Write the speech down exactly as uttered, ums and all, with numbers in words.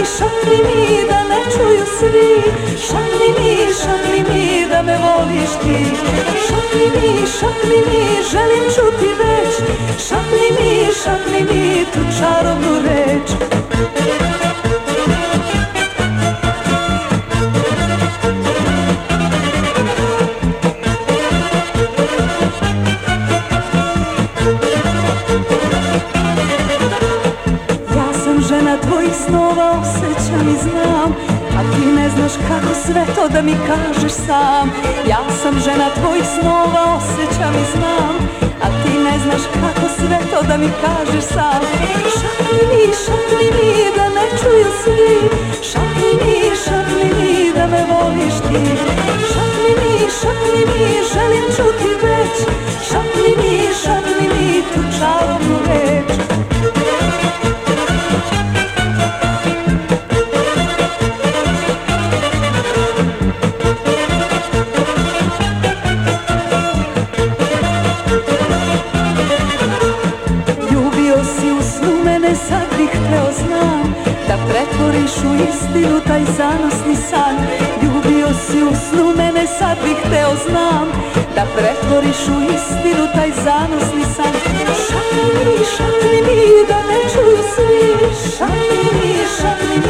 šapni mi da ne čuju svi. Šapni mi, šapni mi da me voliš ti. Šapni mi, šapni mi, želim čuti već. Šapni mi, šapni mi tu čarobnu reč. Žena tvojih snova osjećam i znam, a ti ne znaš kako sve to da mi kažeš sam. Ja sam žena tvojih snova osjećam i znam, a ti ne znaš kako sve to da mi kažeš sam. Šapni mi, šapni mi da ne čuju svi. Šapni mi, šapni mi da me voliš ti. Šapni mi, šapni mi, želim čuti već. Šapni mi, šapni mi tu čarobnu reč. Sad bih hteo znam da pretvoriš u istinu taj zanosni san. Ljubio si u snu mene, sad bih hteo znam da pretvoriš u istinu taj zanosni san. Šapni mi, šapni mi da ne čuju svi. Šapni mi, šapni